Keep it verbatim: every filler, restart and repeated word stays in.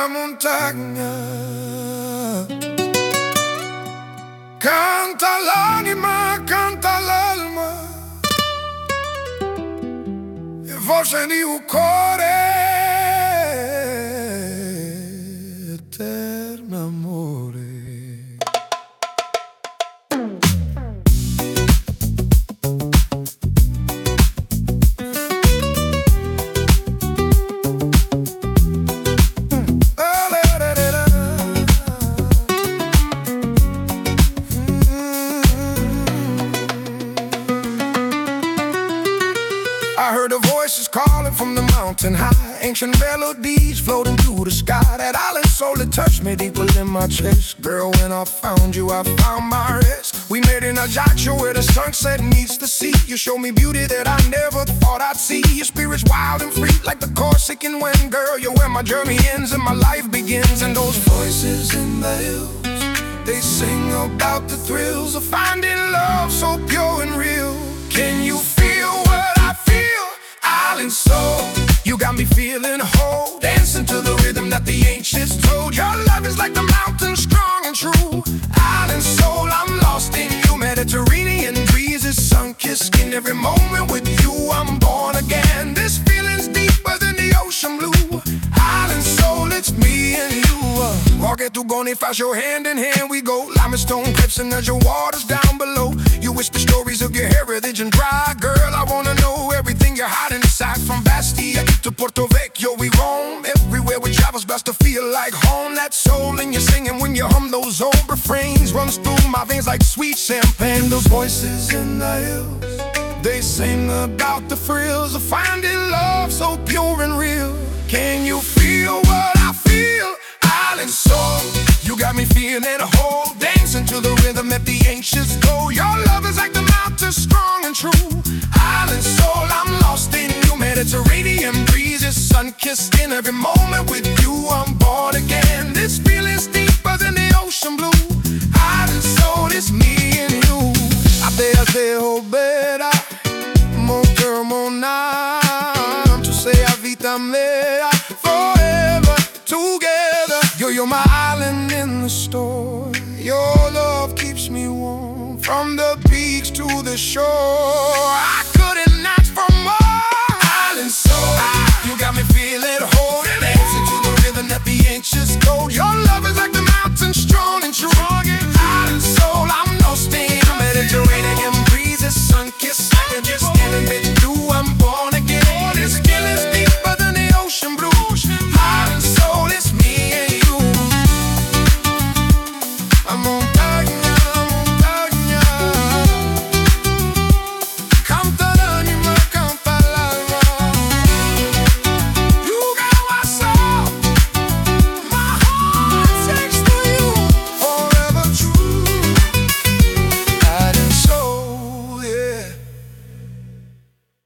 montagna. Canta l'anima, canta l'alma, e voce di un cuore eterno amore. I heard the voices calling from the mountain high, ancient melodies floating through the sky. That island soul that touched me deep within my chest. Girl, when I found you, I found my rest. We made an Ajaccio where the sunset meets the sea. You showed me beauty that I never thought I'd see. Your spirit's wild and free like the Corsican wind. Girl, you're where my journey ends and my life begins. And those voices in the hills, they sing about the thrills of finding love so pure and real. Can you feel what I feel? Island soul, you got me feeling whole, dancing to the rhythm that the ancients told. Your love is like the mountain, strong and true. Island soul, I'm lost in you. Mediterranean breezes, sun-kissed skin. Every moment with you, I'm born again. This feeling's deeper than the ocean blue. Island soul, it's me and you. Walking through Bonifacio, hand in hand we go. Limestone cliffs and there's your waters down below. You whisper stories of your heritage and dry. Girl, I wanna know everything you're hiding inside. From Bastia to Porto Vecchio we roam. Everywhere we travel's best to feel like home. That soul in you singing when you hum those old refrains runs through my veins like sweet champagne. Those voices in the hills, they sing about the thrills of finding love so pure and real. Can you feel what I feel? Island soul, you got me feeling whole, dancing to the rhythm that the ancients go. Your love is like the mountain, strong and true. Island soul, I'm lost in you. Mediterranean breezes, sun-kissed skin. Every moment with you, I'm born again. This feeling's deeper than the ocean blue. Island soul, it's me and you. A te dejo ver, mon cœur, mon âme. Tu sais, a vita mea, forever together. Yo, you're my island in the storm. Your love keeps me warm, from the beach to the shore. I